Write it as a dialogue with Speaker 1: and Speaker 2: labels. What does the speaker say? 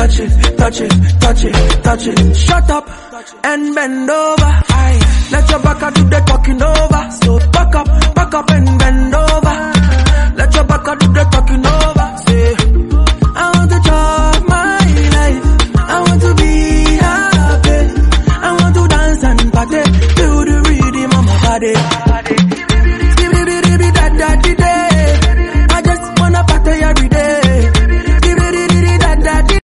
Speaker 1: touch it, touch it, touch it, touch it. Shut up and bend over. Aye. Let your back do the talking over. So back up and bend over. Let your back do the talking over. Say, I want to chop my life. I want to be happy. I want to dance and party. Feel the rhythm of my body. Skibidi da da di da.